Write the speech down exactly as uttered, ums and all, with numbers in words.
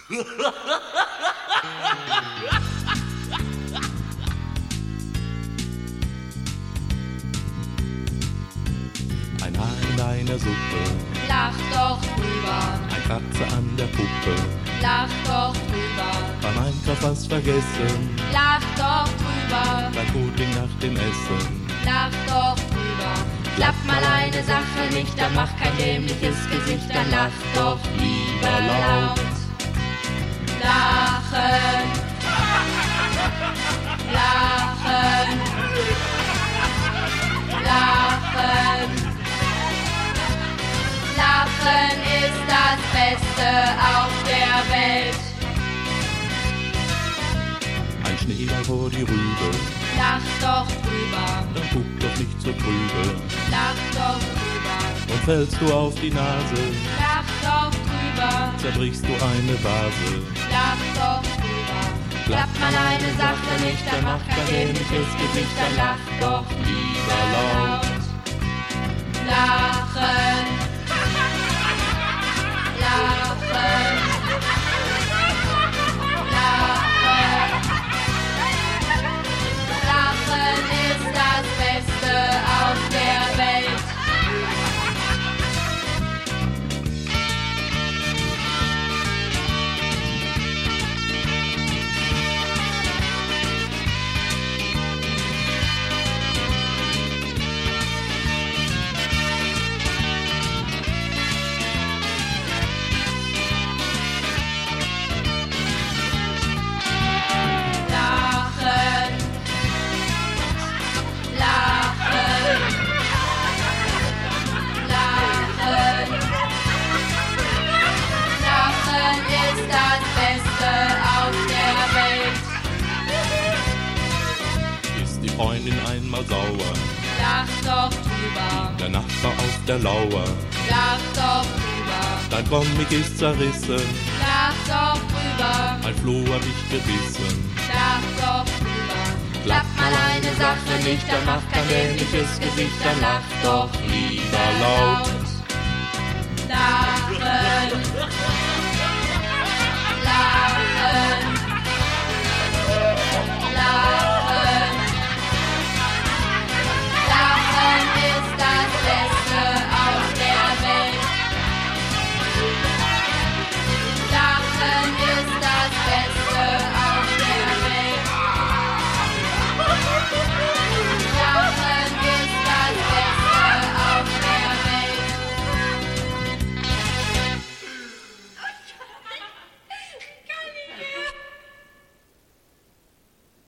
Ein Haar in deiner Suppe, Lach doch drüber, ein Kratzer an der Puppe, lach doch drüber, beim Einkauf was vergessen, lach doch drüber, dein Pudding nach dem Essen. lach doch drüber. Klappt mal eine Sache nicht, dann mach kein dämliches Gesicht, dann lach doch lieber laut. Lachen, lachen, lachen. Lachen ist das Beste auf der Welt. Ein Schneeball vor die Rübe, Lach doch drüber, dann guck doch nicht so trübe. lach doch drüber, Und fällst du auf die Nase, lach doch drüber, zerbrichst du eine Vase. lach doch drüber. Klappt mal eine Sache nicht, dann mach kein dämliches Gesicht, dann lach doch lieber laut. Lachen, lachen, lachen. Lachen ist das Beste auf der Welt. Lachen, lachen, lachen. Lachen ist das Beste auf der Welt. Ist die Freundin einmal sauer, Lach doch drüber, der Nachbar auf der Lauer, lach doch drüber, dein Comic ist zerrissen, lach doch drüber, ein Floh hat dich gebissen. lach doch drüber. Klappt mal eine Sache nicht, dann mach kein dämliches Gesicht, dann lach doch lieber laut. Lachen,